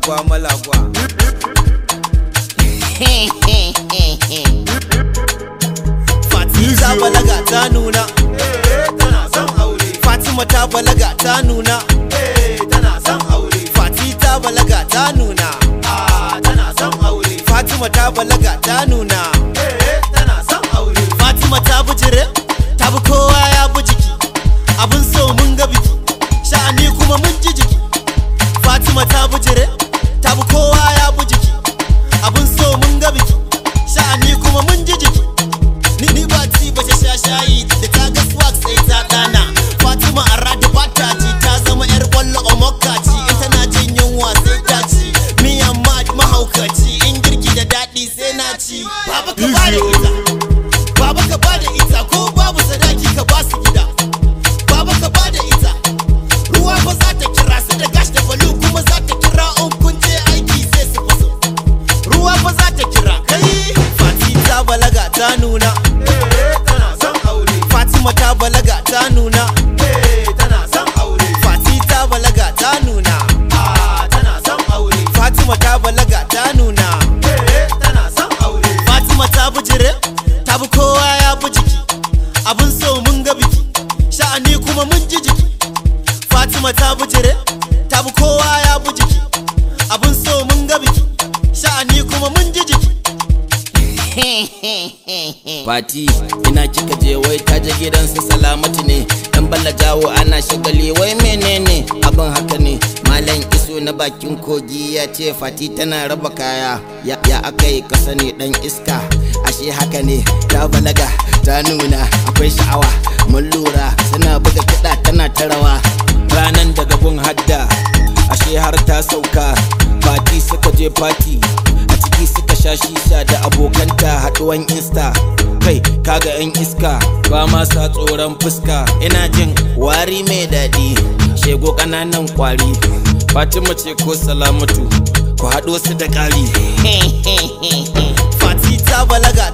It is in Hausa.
malagwa. Fati ta balaga ta nuna, tana son aure. Fatima ta balaga ta nuna, tana son aure. Fati ta balaga ta nuna, tana son aure. Fatima ta balaga ta nuna, tana son aure. Fatima ta bujire, ta bi kowa ya bi jiki. Abin so mun ga biki, sha'ani kuma mun ji jiki. Fatima ta bujire, ta bi kowa ya bi jiki. Abin so mun ga biki, sha'ani kuma mun ji jiki. Ni ba ci ba ta sha shayi, da ta ga swag sai ta dana. Fatima arada ba ta ci, ta zama yar kwallo a mokkaci. In tana jin yunwa sai ta ci, miyan mahaukaci. In girki da daɗi sai na ci. Baba ka ba da ita, baba ka ba da ita, ko babu sadaki ka ba su gida. Baba ka ba da ita, ruwa ba za ta kira su da gash da balu, kuma za ta kira in kun je aiki sai su faso. Ruwa ba za ta kira kai. Fati ta balaga ta nuna, tana son aure. Fatima ta balaga ta nuna, tana son aure. Fati ta balaga ta nuna, tana son aure. Fatima ta balaga ta nuna, tana son aure. Fatima ta bujire, ta bi kowa ya bi jiki. Abin so mun ga biki, sha'ani kuma mun ji jiki. Fatima ta bujire, ta bi kowa ya bi jiki. Abin so mun ga biki, sha'ani kuma mun ji jiki. Fati ina kika je wai ta je gidansu Salamatu ne, dan balla jawo ana shagali wai menene abin haka ne. Malam Iso na bakin kogi ya ce Fati tana raba kaya, ya akai ka sani dan iska. Ashe haka ne, ta balaga ta nuna akwai sha'awa. Mun lura suna buga kiɗa tana ta rawa. Ranan daga gun hadda ashe har ta sauka. Fati suka je fati, a ciki suka sha shisha da abokanta haɗuwan insta. Kai kaga yan iska ba ma sa tsoron fuska. Ina jin wari mai daɗi, shego ƙananan kwari. Fatima ce ko Salamatu, ku haɗo su da ƙari. Fati ta balaga